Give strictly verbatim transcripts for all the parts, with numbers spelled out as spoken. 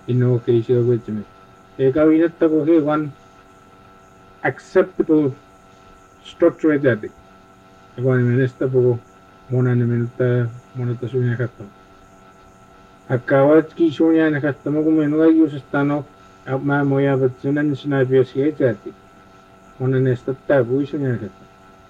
innovation which me. Eka winat tako he one acceptable structure that. Eka ni minesta po mona ni minta mona ta sunya kato. Akawat ki sunya na kato mo kung menuga yus stano ab ma moya bat sunan sinabi siya jati. Mona nesta tabu sunya kato.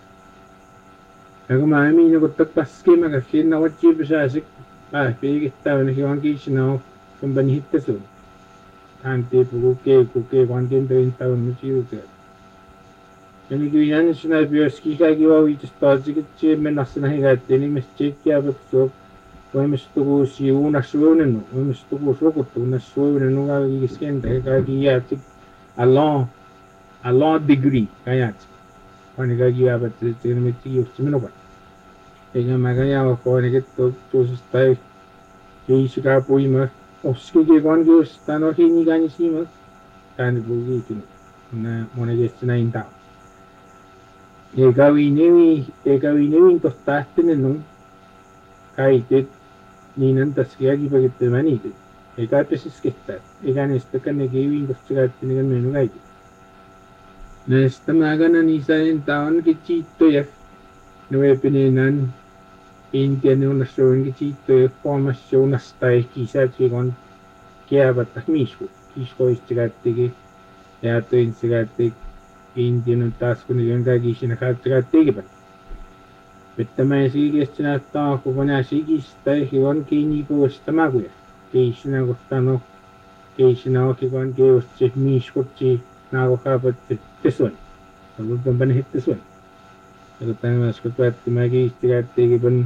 Eka ma mi no kotak paske magakin na wat chip sa asik. Ah, pigit tayo na siya ki sinaw company hit so. Ante po ke ko ke content rin tayo no chiyo ka. Kani ko yan sinabi ski ka giwa wi start sig che men nasna higa teni mes check kya bat so. Wai mes to ko si una suone no, wai mes to ko so ko to na suone no ga gi sken ta ka gi ya tik a long a long degree kaya. Kani ka giwa bat teni me ti yo chimeno ba. Ega magaya ko ne ke to to stai ke isika po ima oski ke kon ge stano hi ni ga ni sima kan bu gi tin na mona ge sina inta e ga wi ne e ga wi ne to sta tin no kai te ni nan tas ke gi ba te mani te e ga pe sis ke sta e ga ne sta kan ne ge wi to sta tin ga menu ga ne sta ma ga na ni sa inta on ke chi to ya no e pe ne nan Indian una soin che to formazione stai chissà che con che avata misco kisco istigate che e ato instigate Indian task ni ganga gisina khatrate ke ban bettama si che stina ta ko bana si ki stai che con che ni po stama gu che sina go stano che sina che con che osce misco che na go khabat teson so go ban hit teson so tama skutvat magi istigate ke ban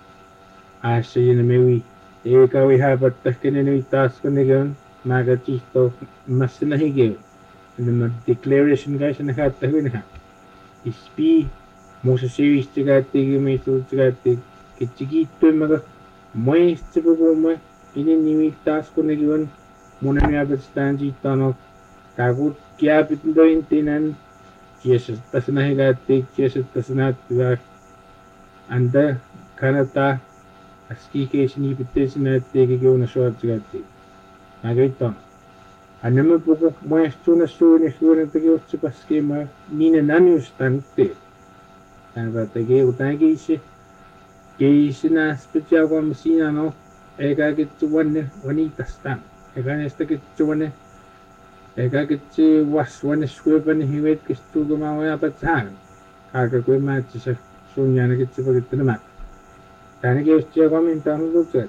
Asya na mewi. Eka wi habat takin ni task ko niyon magachito mas nahigil. Na declaration guys na kata ko na. Ispi mo sa series tiga tiga may so tiga tiga kichigito maga moy sa bubo mo ini ni task ko niyon muna mi habat stand jito no kagut kya pitindo intinan yes tas nahigati yes tas natwa anda kanata Aski ke sini bitte sini tege ke una short gatti. Nagaito. Anama poko maestro na so ni so na tege utsi paske ma nina nani ustaante. Tanba tege utai ke isi ke isi na special ko masina no ega ke tuwane wanita stan. Ega nesta ke tuwane ega ke tu was wane swepa ni hiwet ke stu ko ma waya patsan. Kaga ko ma tsa sunya na ke tsa ke tna Tani ke ustia ko min tamu lutset.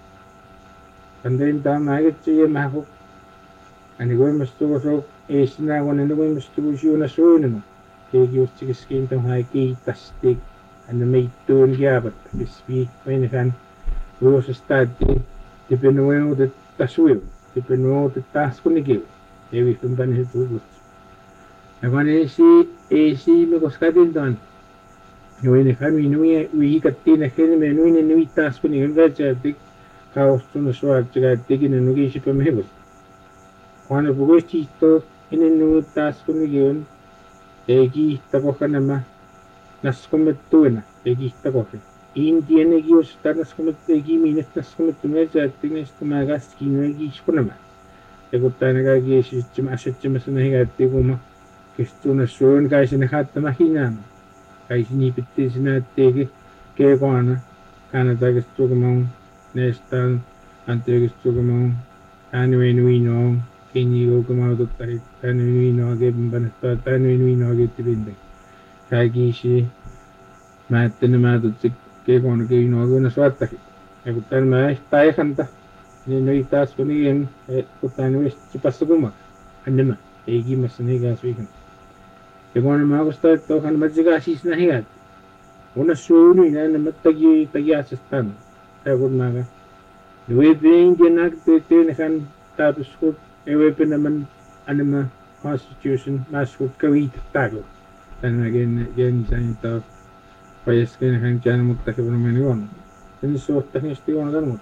Kandain tamu nage tsia mahuk. Ani ko mustu ko so esina ko nendo ko mustu ko siyo na so no. Ke ki usti ke skin tam hai ki tastik. Ani may tun giabat. Bispi ko ini kan. Ko sa stadi. Tipenuo de tasuyo. Tipenuo de tas ko nigil. Ewi tumban hitu gut. Nagane si esi me ko skadin don. Yo ini kan we nui we katina kene me nui nui tas ko ni nga jatik kaos tuno so at jatik ni nui si pamhebos. Kuano bugo chito ini nui tas ko ni gion egi tako kanama nas kometuena egi tako ke. India ne gios tanas komet egi minet nas kometuena jatik nes tumagas kino egi skonama. Ego tanaga gi si chima asechima sana higati kuma kestuna soon kai sina khatta mahinam. Kai sini pitti sina tege ke koana Canada ke stugamo nestan ante ke stugamo anwe nui no kini go kama do tari tani nui no ge banasta tani nui no ge tibinde kai gishi matten ma do ke koana ke no go na swatta ke e kutan ma stai khanta ni nui tas kuni en e kutan wes chipasuguma annema egi masne ga swikan Egon ma gusta to kan majiga sis na higat. Una sunu ina na matagi tagi asistan. Egon ma ga. Due being genak te te kan tapos ko ewe pe naman anima constitution mas ko kawit tago. Tan again again sa ito. Payas ka na kan tiyan mo takip naman yon. Tan so takin sti on gan mo.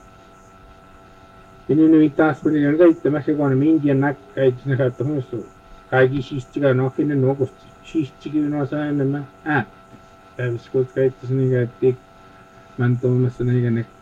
Inuitas ko niyan ga ite mas ko na India nak kay tinakato mo so. Kagi shistiga no kine no ko shistigi no sa na ma ah tapos ko kahit sa niya tik manto mas na